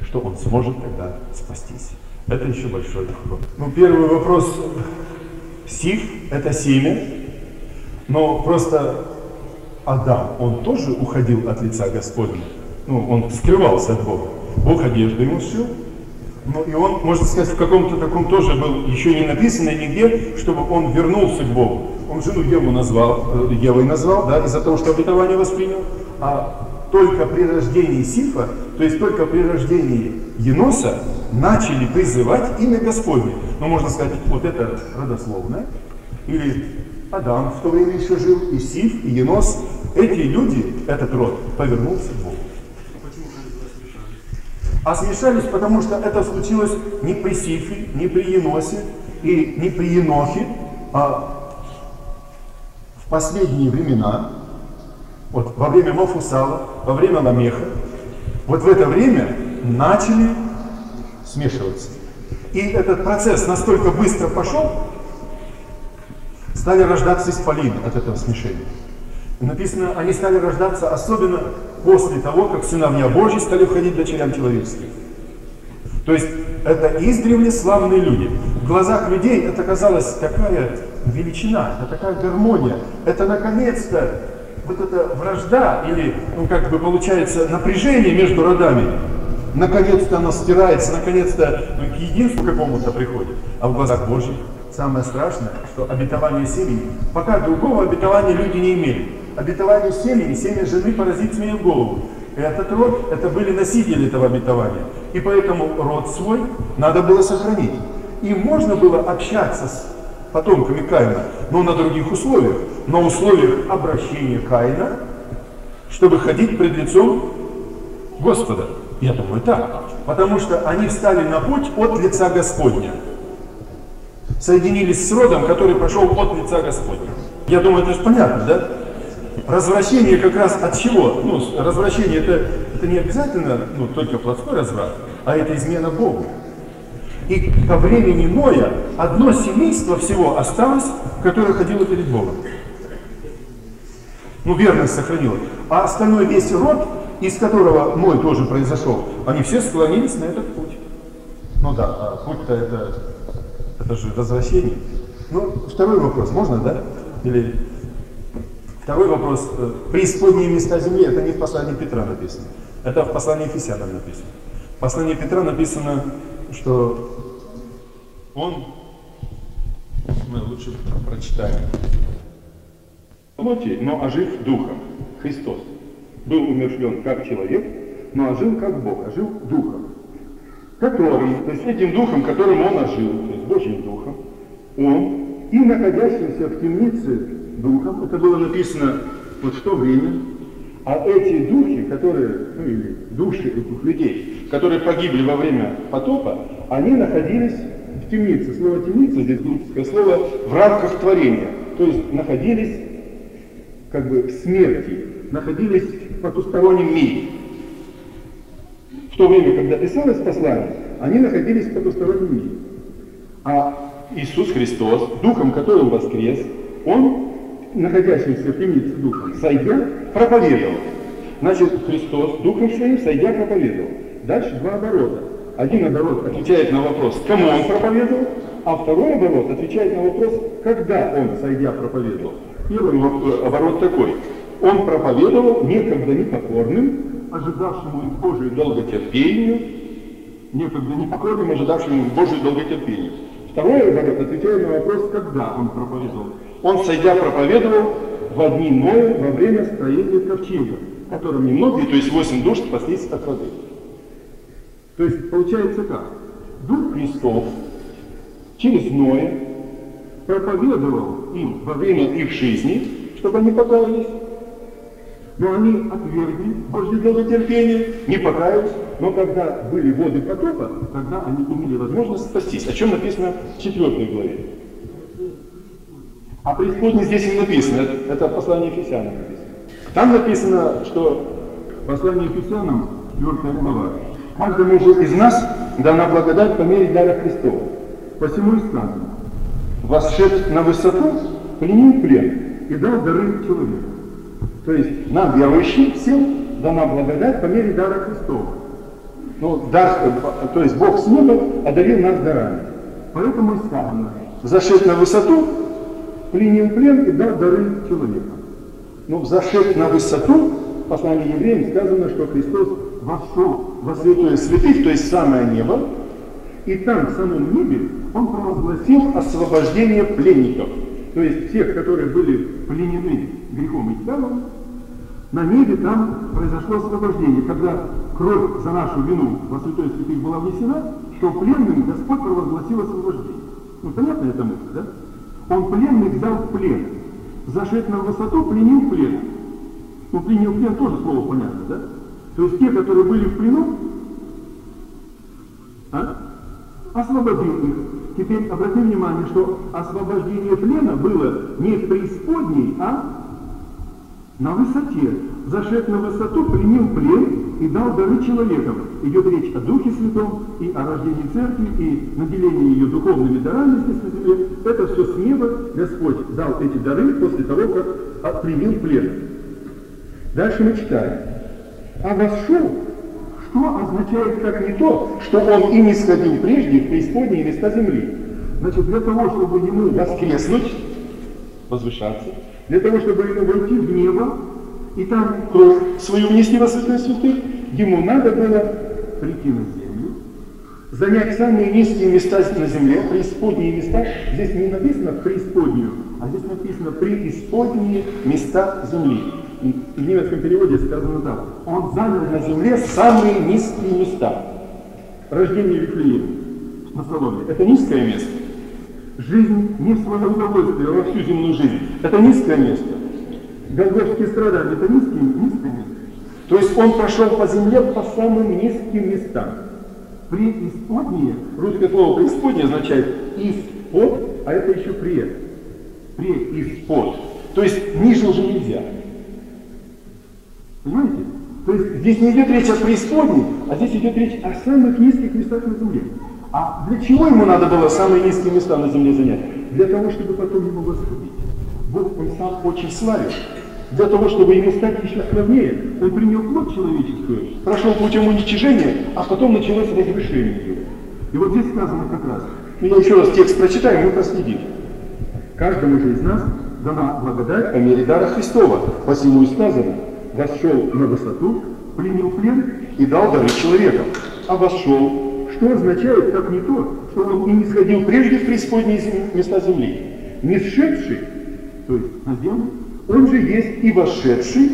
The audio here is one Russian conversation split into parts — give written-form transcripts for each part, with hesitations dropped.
что он сможет тогда спастись. Это еще большой вопрос. Ну, первый вопрос. Сиф – это семя, но просто Адам, он тоже уходил от лица Господня. Ну, он скрывался от Бога. Бог одежду ему сшил. Ну, и он, можно сказать, в каком-то таком тоже был, еще не написано нигде, чтобы он вернулся к Богу. Он жену Евой назвал, да, из-за того, что обетование воспринял. А только при рождении Сифа, то есть только при рождении Еноса, начали призывать имя Господне. Ну, можно сказать, вот это родословное. Или Адам в то время еще жил, и Сиф, и Енос. Эти люди, этот род, повернулся к Богу. А смешались, потому что это случилось не при Сифе, не при Еносе и не при Енохе, а в последние времена, вот во время Мафусала, во время Ламеха, вот в это время начали смешиваться. И этот процесс настолько быстро пошел, стали рождаться исполины от этого смешения. И написано, они стали рождаться особенно после того, как сыновья Божьи стали входить дочерям человеческим. То есть это издревле славные люди. В глазах людей это казалось такая величина, это такая гармония, это наконец-то вот эта вражда или, ну как бы получается, напряжение между родами, наконец-то оно стирается, наконец-то к единству какому-то приходит. А в глазах Божьих самое страшное, что обетование семени, пока другого обетования люди не имели. Обетование семени, семя жены поразит змею в голову. И этот род, это были носители этого обетования. И поэтому род свой надо было сохранить. И можно было общаться с потомками Каина, но на других условиях. На условиях обращения Каина, чтобы ходить пред лицом Господа. Я думаю, так. Потому что они встали на путь от лица Господня. Соединились с родом, который пошел от лица Господня. Я думаю, это же понятно, да? Развращение как раз от чего? Ну, развращение это не обязательно только плотской разврат, а это измена Богу. И ко времени Ноя одно семейство всего осталось, которое ходило перед Богом. Ну, верность сохранило. А остальной весь род, из которого Ной тоже произошел, они все склонились на этот путь. Ну да, а путь-то это же возвращение. Ну, второй вопрос, можно, да? Или второй вопрос. Преисподние места земли, это не в послании Петра написано. Это в послании Ефесянам написано. В послании Петра написано, что он, мы лучше прочитаем. Плоти, но ожив духом. Христос был умершлен как человек, но ожил как Бог, ожил духом. Которым, то есть этим духом, которым он ожил, то есть Божьим духом, он и находящимся в темнице духом, это было написано вот в то время, а эти духи, которые, ну или души этих людей, которые погибли во время потопа, они находились в темнице. Слово темница, здесь греческое слово, в рамках творения, то есть находились как бы в смерти, находились в потустороннем мире. В то время, когда писалось послание, они находились в потустороннем мире. А Иисус Христос, духом которым воскрес, он, находящийся в темнице духом, сойдя, проповедовал. Значит, Христос духом своим, сойдя, проповедовал. Дальше два оборота. Один оборот отвечает на вопрос, кому он проповедовал, а второй оборот отвечает на вопрос, когда он, сойдя, проповедовал. Первый оборот такой. Он проповедовал некогда непокорным, ожидавшему Божию долготерпению, некогда непокорным, ожидавшему Божию долготерпению. Второй оборот отвечает на вопрос, когда он проповедовал. Он, сойдя, проповедовал в дни Ноя во время строения ковчега, в котором немногие, то есть 8 душ, спаслись от воды. То есть получается как? Дух Христов через Ноя проповедовал им во время их жизни, чтобы они покаялись. Но они отвергли Божье долготерпение, не покаялись, но когда были воды потопа, тогда они имели возможность спастись. О чем написано в 4 главе. А преисподней здесь не написано, это послание Ефесянам написано. Там написано, что послание Ефесянам, 4 глава, каждому же из нас дана благодать по мере дара Христова. Посему и сказано, восшед на высоту, пленил плен и дал дары человеку. То есть нам, верующим, всем дана благодать по мере дара Христова. Ну, то есть Бог с неба одарил нас дарами. Поэтому и сказано, взошед на высоту, принял плен и дал дары человека. Но взошед на высоту, в послании евреям сказано, что Христос вошел во святое святых, то есть самое небо, и там, в самом небе, Он провозгласил освобождение пленников. То есть всех, которые были пленены грехом и дьяволом, на небе там произошло освобождение. Когда кровь за нашу вину во святое святых была внесена, то пленным Господь провозгласил освобождение. Ну, понятно эта мысль, да? Он пленных взял в плен. Зашед на высоту, пленил плен. Ну, пленил плен тоже слово понятно, да? То есть те, которые были в плену, освободил их. Теперь обратите внимание, что освобождение плена было не в преисподней, а на высоте. Зашед на высоту, принял плен и дал дары человекам. Идет речь о Духе Святом и о рождении Церкви, и наделении ее духовными дарами здесь на земле. Это все с неба Господь дал эти дары после того, как принял плен. Дальше мы читаем. А вошел, что означает как не то, что он и не сходил прежде в преисподние места земли. Значит, для того, чтобы ему воскреснуть, возвышаться, для того, чтобы ему войти в небо, и там кровь свою внести во святое святых, ему надо было прийти на землю, занять самые низкие места на земле, преисподние места. Здесь не написано преисподнюю, а здесь написано преисподние места земли. И в немецком переводе сказано так. Он занял на земле самые низкие места. Рождение Вифлеема на Соломе – это низкое место. Жизнь не в свое удовольствие, а во всю земную жизнь – это низкое место. Голгофские страдания – это низкое место. То есть он прошел по земле по самым низким местам. Преисподние, русское слово преисподнее означает испод, а это еще пред. Преиспод. То есть ниже уже нельзя. Понимаете? То есть здесь не идет речь о преисподней, а здесь идет речь о самых низких местах на земле. А для чего ему надо было самые низкие места на земле занять? Для того, чтобы потом его восхвалить. Бог, Он сам очень славен. Для того, чтобы ему стать еще славнее, Он принял плоть человеческую, прошел путем уничижения, а потом началось возвышение его. И вот здесь сказано как раз. Я еще раз текст прочитаю, мы проследим. Каждому же из нас дана благодать по мере дара Христова. Посему и сказано, вошел на высоту, принял плен и дал дары человекам. А вошел, что означает, как не то, что он и не сходил прежде в преисподние места земли. Не сшедший, то есть на землю, он же есть и вошедший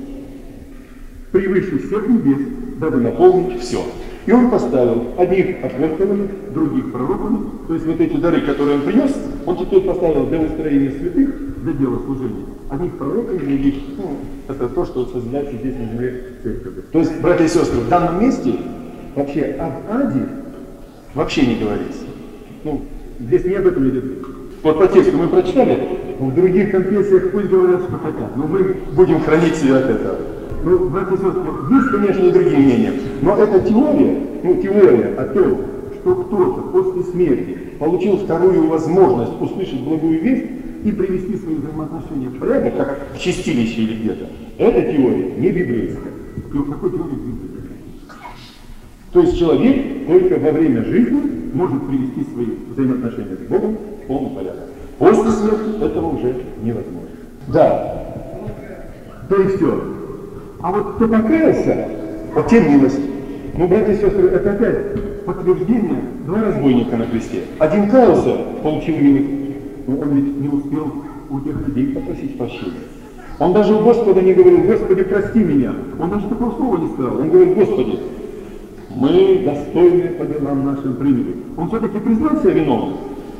превыше всех небес, дабы наполнить все. И он поставил одних апостолами, других пророками, то есть вот эти дары, которые он принес, он теперь поставил для устроения святых, для дела служения. Одних пророков, других, это то, что созидается здесь на земле церковь. То есть, братья и сестры, в данном месте вообще об аде вообще не говорится. Здесь не об этом идет речь. Вот по тексту мы прочитали, в других конфессиях пусть говорят, что хотят, но мы будем хранить себя от этого. Братья и сестры, есть, конечно, и другие мнения, но это теория, теория о том, что кто-то после смерти получил вторую возможность услышать благую весть и привести свои взаимоотношения в порядок, как в чистилище или где-то, эта теория не библейская. И вот такой теории в Библии нет. То есть человек только во время жизни может привести свои взаимоотношения с Богом в полный порядок. После смерти этого уже невозможно. Да. То есть все. А вот кто покаялся, вот те милость. Братья и сестры, это опять подтверждение. Два разбойника на кресте. Один каялся, получил милость. Но он ведь не успел у тех людей попросить прощения. Он даже у Господа не говорил: Господи, прости меня. Он даже такого слова не сказал. Он говорит: Господи, мы достойны по делам нашим приняли. Он все-таки признал себя виновным.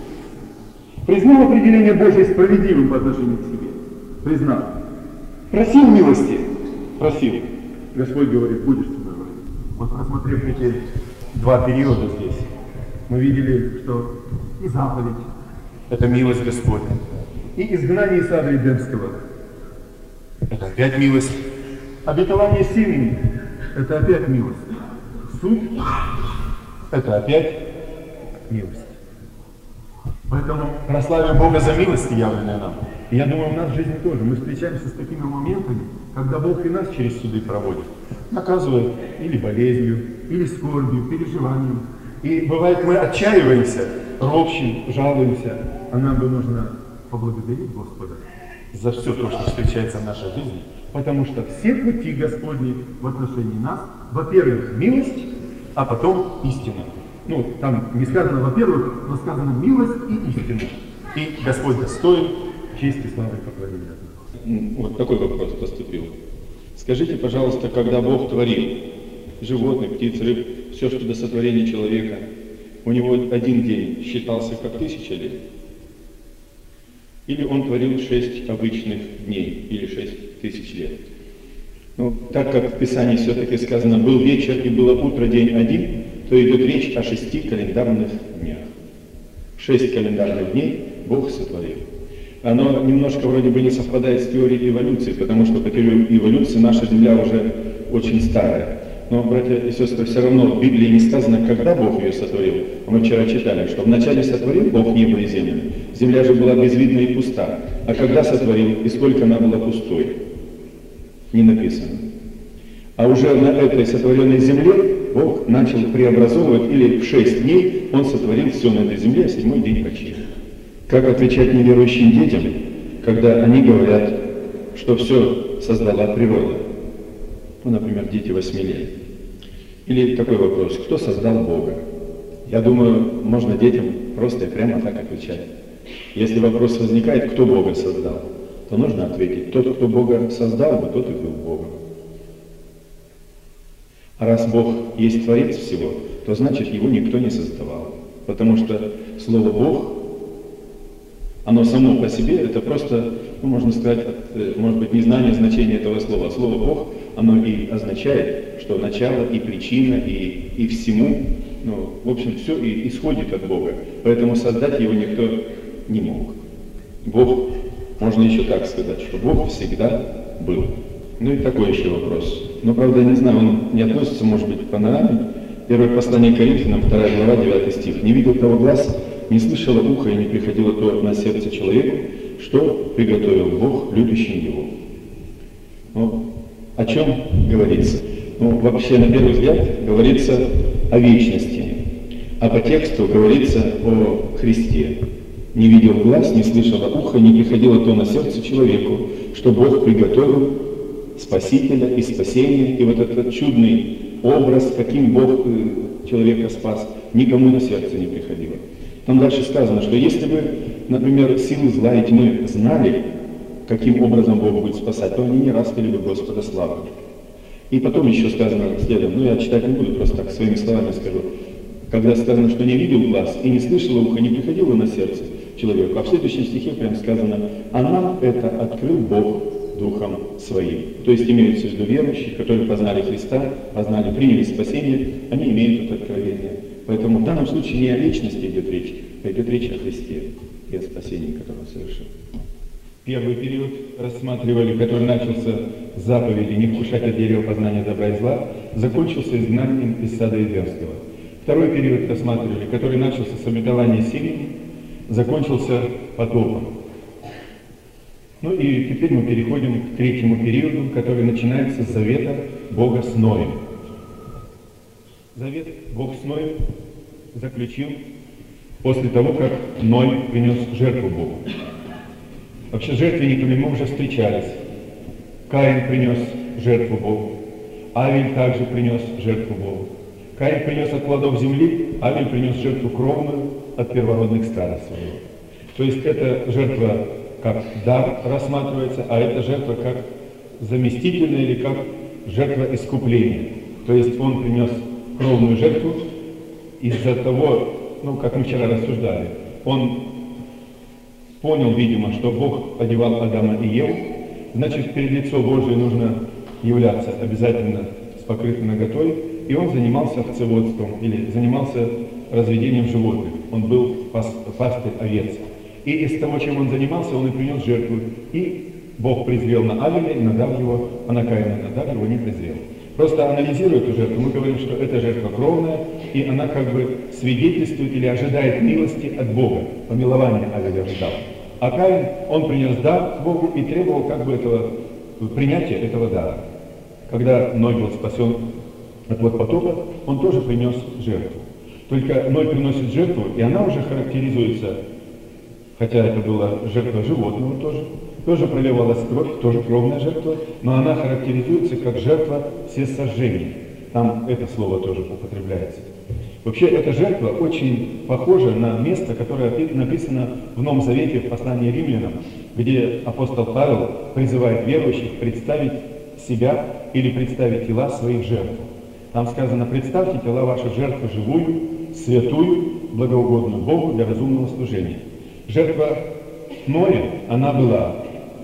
Признал определение Божьей справедливым по отношению к себе. Признал. Просил милости. Просил. Господь говорит: будешь со мной говорить. Вот рассмотрев эти два периода здесь, мы видели, что и заповедь — это милость Господня. И изгнание из ада Эдемского — это опять милость. Обетование семени — это опять милость. Суд — это опять милость. Поэтому прославим Бога за милость, явленные нам. И я думаю, у нас в жизни тоже. Мы встречаемся с такими моментами, когда Бог и нас через суды проводит. Наказывает или болезнью, или скорбью, переживанием. И бывает, мы отчаиваемся, ропщим, жалуемся. А нам бы нужно поблагодарить Господа за все то, что встречается в нашей жизни. Потому что все пути Господни в отношении нас, во-первых, милость, а потом истина. Ну, там не сказано во-первых, но сказано милость и истина. И Господь достоин чести, славы и поклонения. Вот такой вопрос поступил. Скажите, пожалуйста, когда Бог творил животных, птиц, рыб, все, что до сотворения человека, у него один день считался как 1000 лет? Или он творил 6 обычных дней, или 6000 лет? Ну, так как в Писании все-таки сказано, был вечер и было утро, день один, то идет речь о 6 календарных днях. 6 календарных дней Бог сотворил. Оно немножко вроде бы не совпадает с теорией эволюции, потому что по теории эволюции наша Земля уже очень старая. Но, братья и сестры, все равно в Библии не сказано, когда Бог ее сотворил. Мы вчера читали, что вначале сотворил Бог небо и землю. Земля же была безвидна и пуста. А когда сотворил и сколько она была пустой? Не написано. А уже на этой сотворенной земле Бог начал преобразовывать, или в 6 дней Он сотворил все на этой земле, а 7-й день почил. Как отвечать неверующим детям, когда они говорят, что все создала природа? Ну, например, дети 8 лет. Или такой вопрос, кто создал Бога? Я думаю, можно детям просто и прямо так отвечать. Если вопрос возникает, кто Бога создал, то нужно ответить, тот, кто Бога создал, тот и был Богом. А раз Бог есть Творец всего, то значит его никто не создавал. Потому что слово «Бог», оно само по себе, это просто, ну, можно сказать, может быть, незнание значения этого слова. Слово «Бог», оно и означает, что начало и причина, и всему, ну, в общем, все и исходит от Бога. Поэтому создать его никто не мог. Бог, можно еще так сказать, что Бог всегда был. Ну и такой еще вопрос. Но, правда, я не знаю, он не относится, может быть, к панораме. Первое послание к Коринфянам, 2 глава, 9 стих. «Не видел того глаз, не слышало ухо и не приходило то на сердце человеку, что приготовил Бог любящим его». Ну, о чем говорится? Ну, вообще, на первый взгляд, говорится о вечности. А по тексту говорится о Христе. «Не видел глаз, не слышало ухо, не приходило то на сердце человеку, что Бог приготовил Спасителя и спасения». И вот этот чудный образ, каким Бог человека спас, никому на сердце не приходило. Там дальше сказано, что если бы, например, силы зла и тьмы знали, каким образом Бог будет спасать, то они не распяли бы Господа славы. И потом еще сказано следом, ну я читать не буду, просто так своими словами скажу, когда сказано, что не видел глаз и не слышало ухо, не приходило на сердце человеку, а в следующем стихе прям сказано, а нам это открыл Бог Духом Своим. То есть имеются в виду верующие, которые познали Христа, познали, приняли спасение, они имеют это откровение. Поэтому в данном случае не о вечности идет речь, а идет речь о Христе и о спасении, которое он совершил. Первый период рассматривали, который начался с заповеди «Не вкушать от дерева познания добра и зла», закончился изгнанием из сада Эдемского. Второй период рассматривали, который начался с обетования семени, закончился потопом. Ну и теперь мы переходим к третьему периоду, который начинается с завета Бога с Ноем. Завет Бог с Ноем заключил после того, как Ной принес жертву Богу. Вообще с жертвенниками мы уже встречались. Каин принес жертву Богу. Авель также принес жертву Богу. Каин принес от плодов земли, Авель принес жертву кровную от первородных стада своего. То есть эта жертва как дар рассматривается, а эта жертва как заместительная или как жертва искупления. То есть он принес кровную жертву из-за того, ну как мы вчера рассуждали, он понял, видимо, что Бог одевал Адама и Еву, значит, перед лицо Божие нужно являться обязательно с покрытой наготой, и он занимался овцеводством или занимался разведением животных. Он был пастырь овец. И из того, чем он занимался, он и принес жертву. И Бог презрел на Авеля и надав его, а на Каина надав его не презрел. Просто анализируя эту жертву, мы говорим, что эта жертва кровная, и она как бы свидетельствует или ожидает милости от Бога, помилования Авеля ожидал. А Каин, он принес дар Богу и требовал как бы этого, принятия этого дара. Когда Ной был спасен от потопа, он тоже принес жертву. Только Ной приносит жертву, и она уже характеризуется, хотя это была жертва животного тоже проливалась кровь, тоже кровная жертва, но она характеризуется как жертва всесожжения. Там это слово тоже употребляется. Вообще, эта жертва очень похожа на место, которое написано в Новом Завете, в послании Римлянам, где апостол Павел призывает верующих представить себя или представить тела своих жертв. Там сказано: представьте тела ваших жертву живую, святую, благоугодную Богу для разумного служения. Жертва Ноя, она была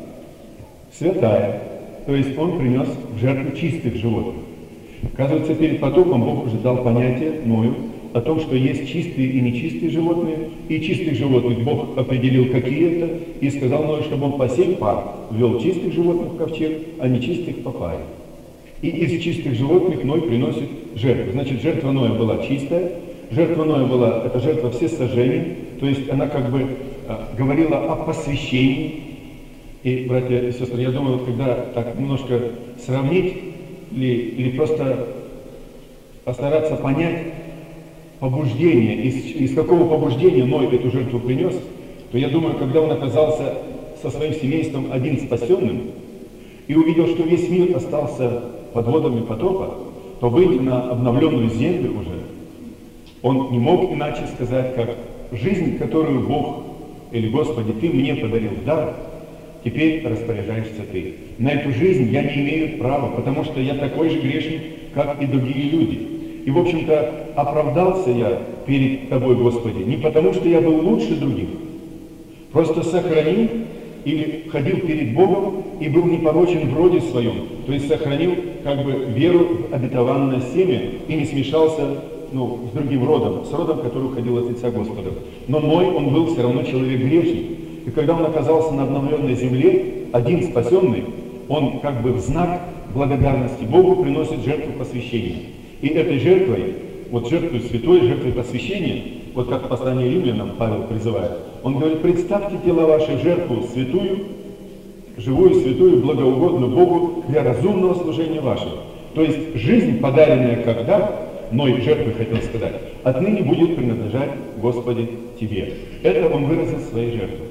святая, то есть он принес в жертву чистых животных. Оказывается, перед потопом Бог уже дал понятие Ною о том, что есть чистые и нечистые животные, и чистых животных Бог определил какие-то, и сказал Ною, чтобы он по сей пар ввел чистых животных в ковчег, а нечистых по паре. И из чистых животных Ной приносит жертву. Значит, жертва Ноя была чистая, жертва Ноя была, это жертва всесожжения, то есть она как бы говорила о посвящении. И, братья и сестры, я думаю, вот когда так немножко сравнить или просто постараться понять побуждение, из какого побуждения Ной эту жертву принес, то я думаю, когда он оказался со своим семейством один спасенным и увидел, что весь мир остался под водами потопа, то, выйдя на обновленную землю уже, он не мог иначе сказать, как: жизнь, которую Бог или Господи, Ты мне подарил в дар, теперь распоряжаешься Ты. На эту жизнь я не имею права, потому что я такой же грешник, как и другие люди. И, в общем-то, оправдался я перед Тобой, Господи, не потому что я был лучше других, просто сохранил или ходил перед Богом и был непорочен в роде своем, то есть сохранил как бы веру в обетованное семя и не смешался с другим родом, с родом, который уходил от лица Господа. Но Ной, он был все равно человек грешник. И когда он оказался на обновленной земле, один спасенный, он как бы в знак благодарности Богу приносит жертву посвящения. И этой жертвой, вот жертвой святой, жертвой посвящения, вот как в послании Римлянам Павел призывает, он говорит: представьте тела вашей жертву святую, живую, святую, благоугодную Богу для разумного служения вашего. То есть жизнь, подаренная как дар, Ной жертвой хотел сказать, отныне будет принадлежать, Господи, Тебе. Это он выразил своей жертвой.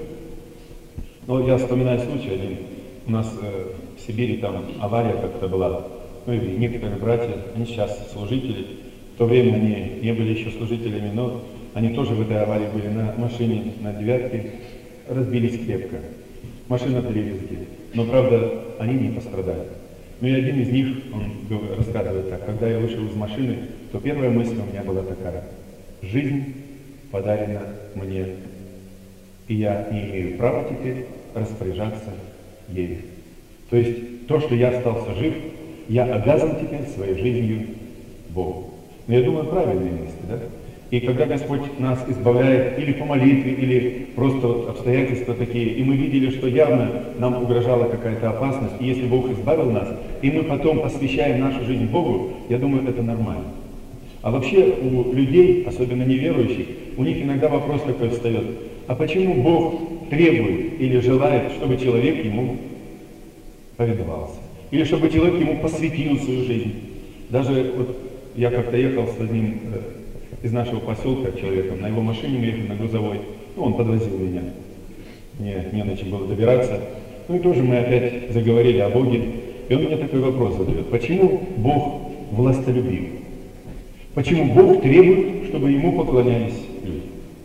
Но я вспоминаю случай один. У нас в Сибири там авария как-то была. Ну и некоторые братья, они сейчас служители. В то время они не были еще служителями, но они тоже в этой аварии были на машине, на девятке, разбились крепко. Машина дребезги. Но, правда, они не пострадали. Ну и один из них, он рассказывает так: когда я вышел из машины, то первая мысль у меня была такая: жизнь подарена мне, и я не имею права теперь распоряжаться ею. То есть то, что я остался жив, я обязан теперь своей жизнью Богу. Но я думаю, правильные мысли, да? И когда Господь нас избавляет или по молитве, или просто вот обстоятельства такие, и мы видели, что явно нам угрожала какая-то опасность, и если Бог избавил нас, и мы потом посвящаем нашу жизнь Богу, я думаю, это нормально. А вообще у людей, особенно неверующих, у них иногда вопрос такой встает: а почему Бог требует или желает, чтобы человек ему повиновался? Или чтобы человек ему посвятил свою жизнь? Даже вот я как-то ехал с одним из нашего поселка человеком, на его машине мы ехали, на грузовой, он подвозил меня, мне не на чем было добираться, и тоже мы опять заговорили о Боге, и он мне такой вопрос задает: почему Бог властолюбив? Почему Бог требует, чтобы ему поклонялись люди?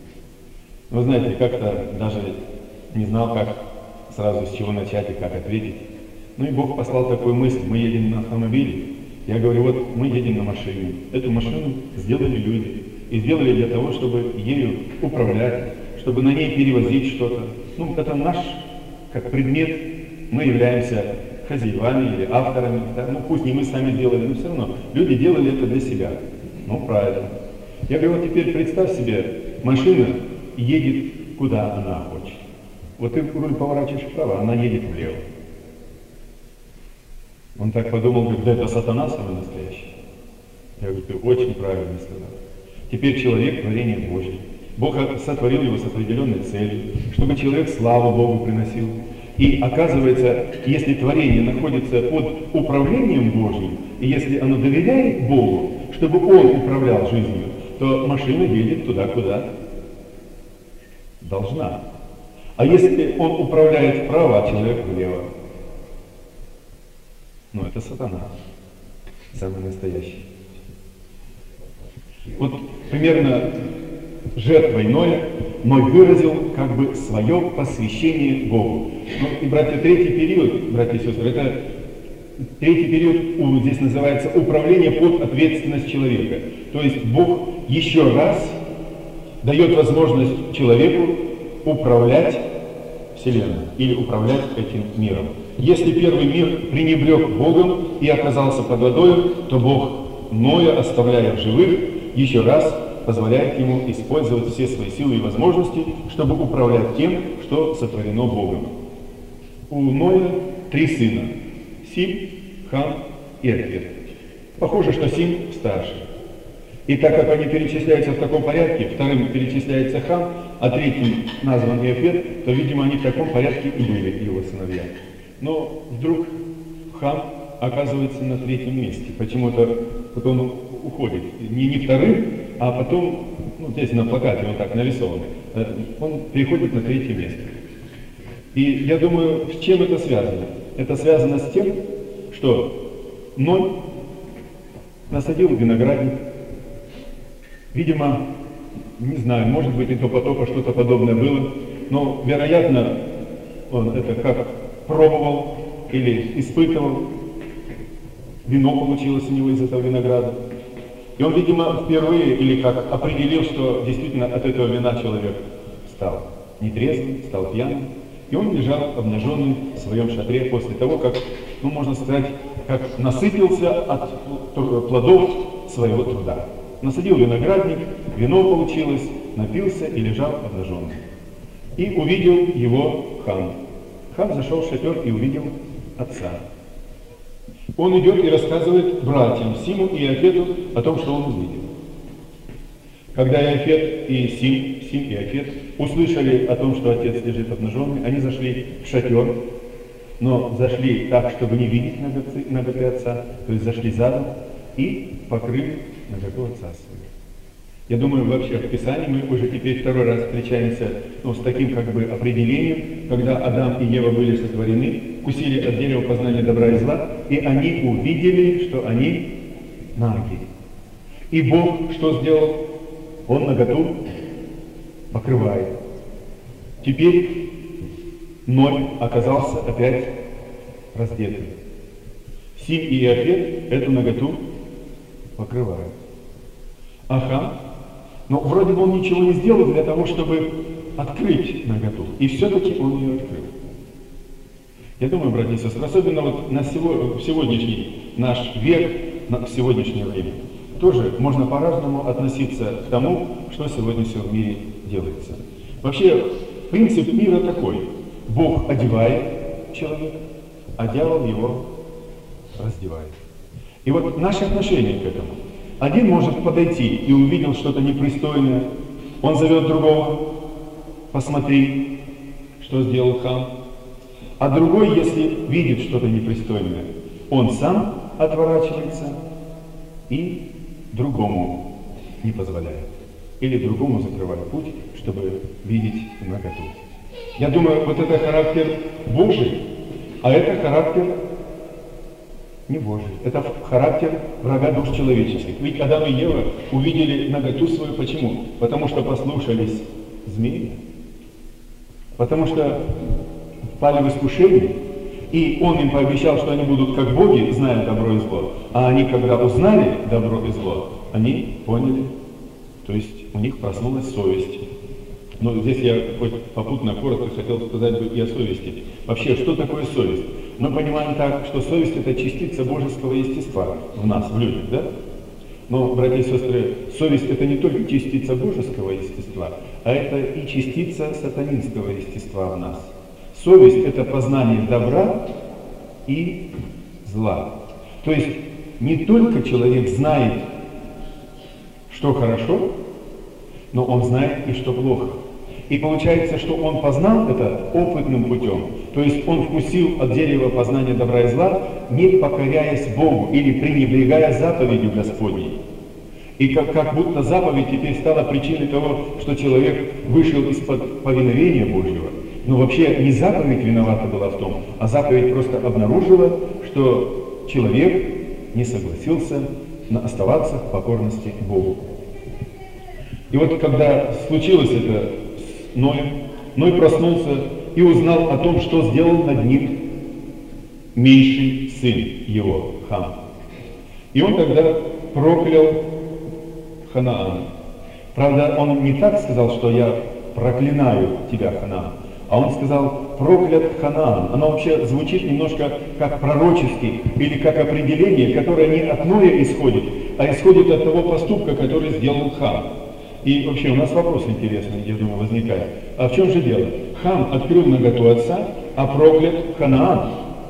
Вы знаете, как-то даже не знал, как сразу с чего начать и как ответить. Ну и Бог послал такую мысль: мы едем на автомобиле. Я говорю: вот мы едем на машине. Эту машину сделали люди. И сделали для того, чтобы ею управлять, чтобы на ней перевозить что-то. Это наш, как предмет, мы являемся хозяевами или авторами. Да? Пусть не мы сами делали, но все равно люди делали это для себя. Правильно. Я говорю: вот теперь представь себе, машина едет куда она хочет. Вот ты руль поворачиваешь вправо, она едет влево. Он так подумал, когда это сатана самый настоящий. Я говорю, ты очень правильно сказал. Теперь человек — творение Божье. Бог сотворил его с определенной целью, чтобы человек славу Богу приносил. И оказывается, если творение находится под управлением Божьим, и если оно доверяет Богу, чтобы Он управлял жизнью, то машина едет туда, куда должна. А если Он управляет вправо, а человек влево, ну это сатана, самый настоящий. Вот примерно жертвой Ноя Ной выразил как бы свое посвящение Богу. Ну и, братья, третий период, братья и сестры, это третий период здесь называется управление под ответственность человека. То есть Бог еще раз дает возможность человеку управлять Вселенной или управлять этим миром. Если первый мир пренебрег Богом и оказался под водой, то Бог Ноя, оставляя в живых, еще раз позволяет ему использовать все свои силы и возможности, чтобы управлять тем, что сотворено Богом. У Ноя 3 сына – Сим, Хам и Иафет. Похоже, что Сим старший. И так как они перечисляются в таком порядке, вторым перечисляется Хам, а третьим назван Иафет, то, видимо, они в таком порядке и были, его сыновья. Но вдруг Хам оказывается на 3-м месте. Почему-то вот он уходит не вторым, а потом, ну, здесь на плакате он так нарисован, он переходит на 3-е место. И я думаю, с чем это связано? Это связано с тем, что Ной насадил виноградник. Видимо, не знаю, может быть, и до потопа что-то подобное было, но, вероятно, он это как пробовал или испытывал. Вино получилось у него из этого винограда. И он, видимо, впервые или как определил, что действительно от этого вина человек стал нетрезвым, стал пьяным. И он лежал обнаженный в своем шатре после того, как, ну, можно сказать, как насытился от плодов своего труда. Насадил виноградник, вино получилось, напился и лежал обнаженный. И увидел его Хам. Хам зашел в шатер и увидел отца. Он идет и рассказывает братьям Симу и Иафету о том, что он увидел. Когда Иафет и Сим и Иафет услышали о том, что отец лежит обнаженный, они зашли в шатер, но зашли так, чтобы не видеть наготы отца, то есть зашли задом и покрыли наготу отца своего. Я думаю, вообще в Писании мы уже теперь второй раз встречаемся, ну, с таким как бы определением, когда Адам и Ева были сотворены, вкусили от дерева познания добра и зла, и они увидели, что они наги. И Бог что сделал? Он наготу покрывает. Теперь Ной оказался опять раздетым. Сим и Иафет эту наготу покрывают. А Хам, ну, вроде бы он ничего не сделал для того, чтобы открыть наготу. И все-таки он ее открыл. Я думаю, братья и сестры, особенно вот в сегодняшний наш век, в сегодняшнее время, тоже можно по-разному относиться к тому, что сегодня все в мире делается. Вообще, принцип мира такой. Бог одевает человека, а дьявол его раздевает. И вот наше отношение к этому. Один может подойти и увидел что-то непристойное, он зовет другого, посмотри, что сделал Хам. А другой, если видит что-то непристойное, он сам отворачивается и другому не позволяет. Или другому закрывает путь, чтобы видеть наготу. Я думаю, вот это характер Божий, а это характер не Божий. Это характер врага душ человеческих. Ведь Адам и Ева увидели наготу свою. Почему? Потому что послушались змея. Потому что впали в искушение. И он им пообещал, что они будут как боги, зная добро и зло. А они, когда узнали добро и зло, они поняли. То есть у них проснулась совесть. Но здесь я хоть попутно коротко хотел сказать бы и о совести. Вообще, что такое совесть? Мы понимаем так, что совесть — это частица божеского естества в нас, в людях, да? Но, братья и сестры, совесть — это не только частица божеского естества, а это и частица сатанинского естества в нас. Совесть — это познание добра и зла. То есть не только человек знает, что хорошо, но он знает и что плохо. И получается, что он познал это опытным путем. То есть он вкусил от дерева познания добра и зла, не покоряясь Богу или пренебрегая заповедью Господней. И как будто заповедь теперь стала причиной того, что человек вышел из-под повиновения Божьего. Но вообще не заповедь виновата была в том, а заповедь просто обнаружила, что человек не согласился оставаться в покорности Богу. И вот когда случилось это с Ноем, Ной проснулся и узнал о том, что сделал над ним меньший сын его, Хам. И он тогда проклял Ханаан. Правда, он не так сказал, что я проклинаю тебя, Ханаан, а он сказал проклят Ханаан. Оно вообще звучит немножко как пророческий или как определение, которое не от Ноя исходит, а исходит от того поступка, который сделал Хам. И вообще у нас вопрос интересный, я думаю, возникает. А в чем же дело? Хам открыл наготу отца, а проклят Ханаан.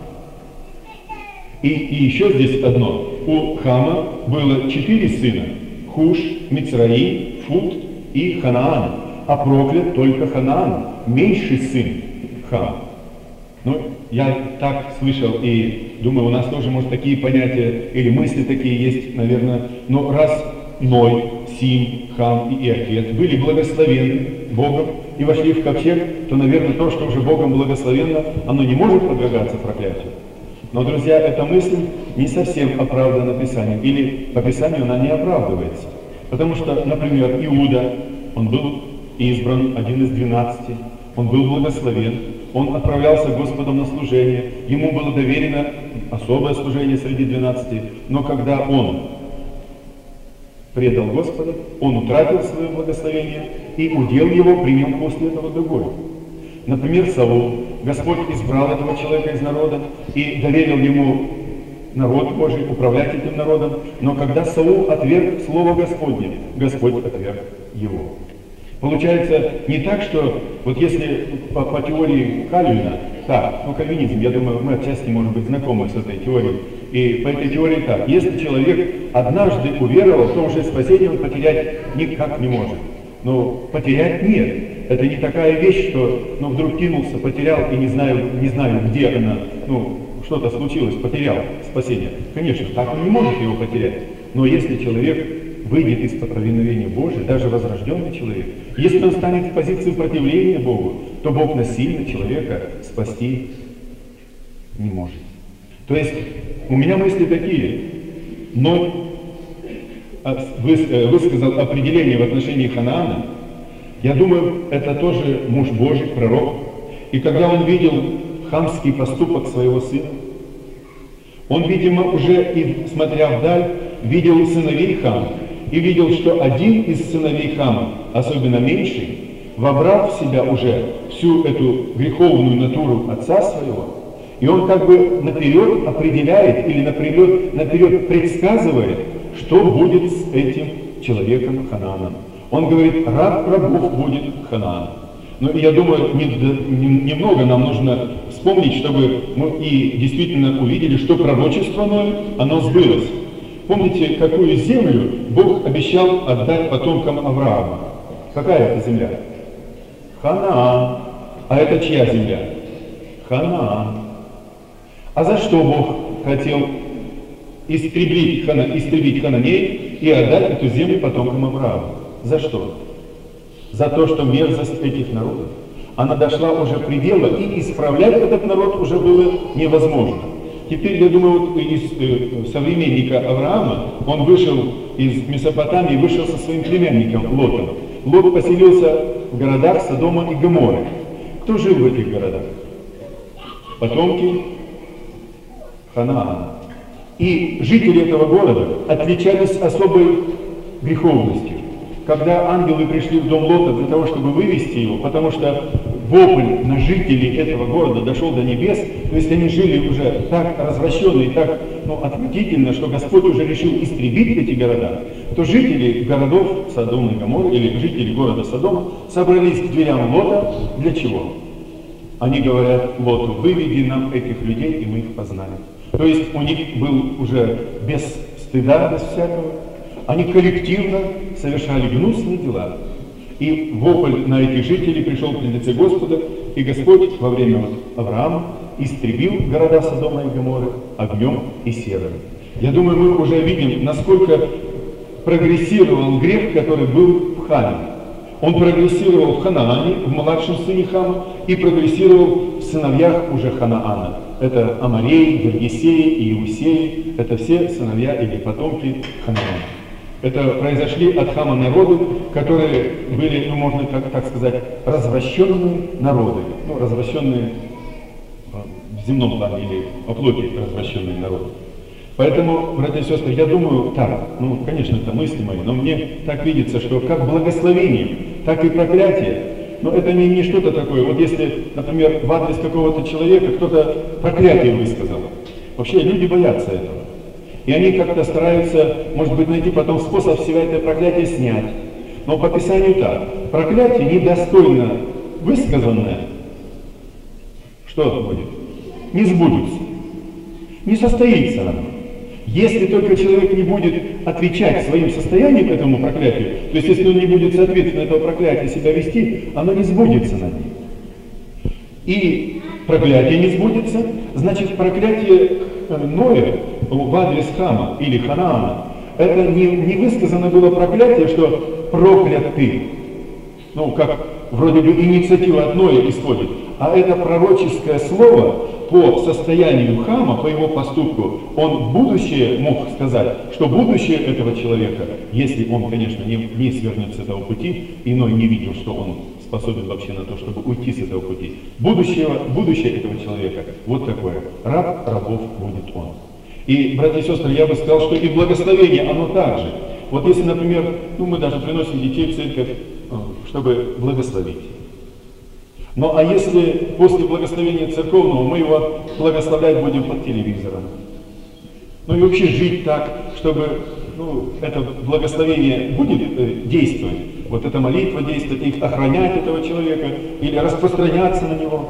И еще здесь одно. У Хама было 4 сына. Хуш, Мицраим, Фут и Ханаан. А проклят только Ханаан, меньший сын Хама. Ну, я так слышал и думаю, у нас тоже, может, такие понятия или мысли такие есть, наверное. Но раз Ной, Сим, Хам и Иафет были благословенны Богом и вошли в ковчег, то, наверное, то, что уже Богом благословенно, оно не может подвергаться проклятию. Но, друзья, эта мысль не совсем оправдана Писанием, или по Писанию она не оправдывается. Потому что, например, Иуда, он был избран, один из 12, он был благословен, он отправлялся к Господу на служение, ему было доверено особое служение среди 12, но когда он предал Господа, он утратил свое благословение, и удел его принял после этого другой. Например, Саул. Господь избрал этого человека из народа и доверил ему народ Божий, управлять этим народом. Но когда Саул отверг слово Господне, Господь отверг его. Получается не так, что вот если по теории Кальвина, так, кальвинизм, я думаю, мы отчасти, может быть, знакомы с этой теорией. И по этой теории так, если человек однажды уверовал, то уже спасение он потерять никак не может. Но потерять нет. Это не такая вещь, что вдруг кинулся, потерял и не знаю где она, что-то случилось, потерял спасение. Конечно, так он не может его потерять. Но если человек выйдет из-под повиновения Божия, даже возрожденный человек, если он станет в позиции противления Богу, то Бог насильно человека спасти не может. То есть у меня мысли такие, но высказал определение в отношении Ханаана. Я думаю, это тоже муж Божий, пророк. И когда он видел хамский поступок своего сына, он, видимо, уже, и смотря вдаль, видел сыновей Хама. И видел, что один из сыновей Хама, особенно меньший, вобрал в себя уже всю эту греховную натуру отца своего. И он как бы наперед определяет или наперед предсказывает, что будет с этим человеком Ханааном. Он говорит, раб рабов будет Ханаан. Ну, я думаю, немного нам нужно вспомнить, чтобы мы и действительно увидели, что пророчество Ноя, оно сбылось. Помните, какую землю Бог обещал отдать потомкам Авраама? Какая это земля? Ханаан. А это чья земля? Ханаан. А за что Бог хотел истребить хананеев и отдать эту землю потомкам Авраама? За что? За то, что мерзость этих народов, она дошла уже предела, и исправлять этот народ уже было невозможно. Теперь, я думаю, вот из современника Авраама, он вышел из Месопотамии, вышел со своим племянником Лотом. Лот поселился в городах Содома и Гоморры. Кто жил в этих городах? Потомки Ханаана. И жители этого города отличались особой греховностью. Когда ангелы пришли в дом Лота для того, чтобы вывести его, потому что вопль на жителей этого города дошел до небес, то есть они жили уже так развращенно и так отвратительно, что Господь уже решил истребить эти города, то жители городов Содома и Гоморры, или жители города Содома, собрались к дверям Лота для чего? Они говорят Лоту, выведи нам этих людей, и мы их познаем. То есть у них был уже без стыда, без всякого. Они коллективно совершали гнусные дела. И вопль на этих жителей пришел при лице Господа, и Господь во время Авраама истребил города Содома и Гоморры огнем и серой. Я думаю, мы уже видим, насколько прогрессировал грех, который был в Хаме. Он прогрессировал в Ханаане, в младшем сыне Хама, и прогрессировал в сыновьях уже Ханаана. Это Амореи, Гергесеи и Иусеи, это все сыновья или потомки Ханаана. Это произошли от Хама народы, которые были, ну можно так сказать, развращенные народы. Ну, развращенные в земном плане или по плоти развращенные народы. Поэтому, братья и сестры, я думаю, так, ну, конечно, это мысли мои, но мне так видится, что как благословение, так и проклятие, но это не что-то такое. Вот если, например, в адрес какого-то человека кто-то проклятие высказал, вообще люди боятся этого. И они как-то стараются, может быть, найти потом способ все это проклятие снять. Но по Писанию так, проклятие недостойно высказанное, что будет? Не сбудется, не состоится оно. Если только человек не будет отвечать своим состоянием к этому проклятию, то есть если он не будет соответственно этого проклятия себя вести, оно не сбудется над ним. И проклятие не сбудется, значит проклятие Ноя в адрес Хама или Ханаана, это не высказано было проклятие, что проклят ты. Ну, как вроде бы инициатива от Ноя исходит, а это пророческое слово по состоянию Хама, по его поступку, он в будущее мог сказать, что будущее этого человека, если он, конечно, не свернет с этого пути, и Ной не видел, что он способен вообще на то, чтобы уйти с этого пути, будущее этого человека вот такое, раб рабов будет он. И, братья и сестры, я бы сказал, что и благословение, оно также. Вот если, например, ну, мы даже приносим детей в церковь, чтобы благословить. Ну а если после благословения церковного мы его благословлять будем под телевизором? Ну и вообще жить так, чтобы это благословение будет действовать, вот эта молитва действовать, их охранять этого человека или распространяться на него.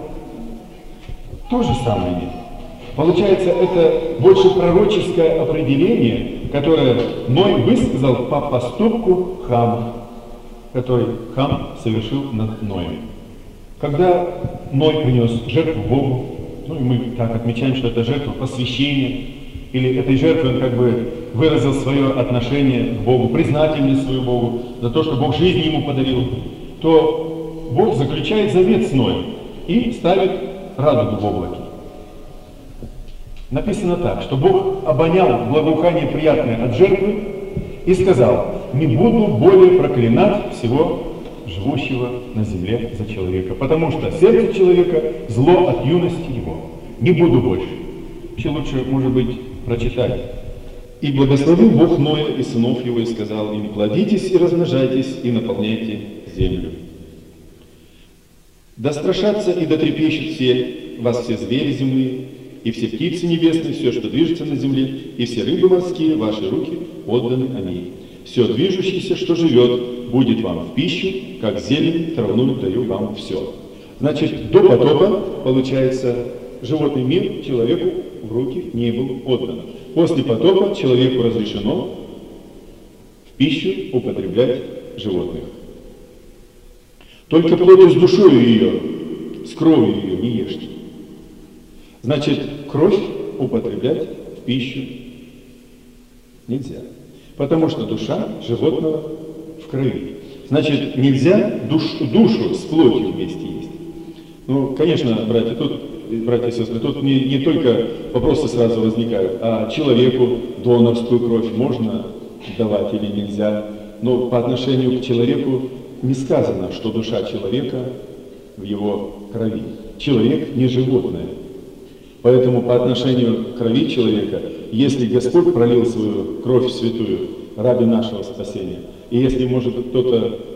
То же самое нет. Получается, это больше пророческое определение, которое Ной высказал по поступку Хама, который Хам совершил над Ноем. Когда Ной принес жертву Богу, ну и мы так отмечаем, что это жертва посвящения, или этой жертвой он как бы выразил свое отношение к Богу, признательность свою Богу за то, что Бог жизнь ему подарил, то Бог заключает завет с Ноем и ставит радугу в облаке. Написано так, что Бог обонял благоухание приятное от жертвы и сказал: не буду более проклинать всего живущего на земле за человека, потому что сердце человека зло от юности его. Не буду больше. Вообще лучше, может быть, прочитать. И благословил Бог Ноя и сынов его, и сказал им: плодитесь и размножайтесь, и наполняйте землю. Да страшатся и дотрепещут вас все звери земные, и все птицы небесные, все, что движется на земле, и все рыбы морские, ваши руки отданы они. Все движущееся, что живет, будет вам в пищу, как зелень травную даю вам все. Значит, до потопа, получается, животный мир человеку в руки не был отдан. После потопа человеку разрешено в пищу употреблять животных. Только плоть с душою ее, с кровью ее не ешьте. Значит, кровь употреблять в пищу нельзя. Потому что душа животного в крови. Значит, нельзя душу с плотью вместе есть. Ну, конечно, братья и сестры, тут не только вопросы сразу возникают, а человеку донорскую кровь можно давать или нельзя. Но по отношению к человеку не сказано, что душа человека в его крови. Человек не животное. Поэтому по отношению к крови человека, если Господь пролил свою кровь святую ради нашего спасения, и если, может, кто-то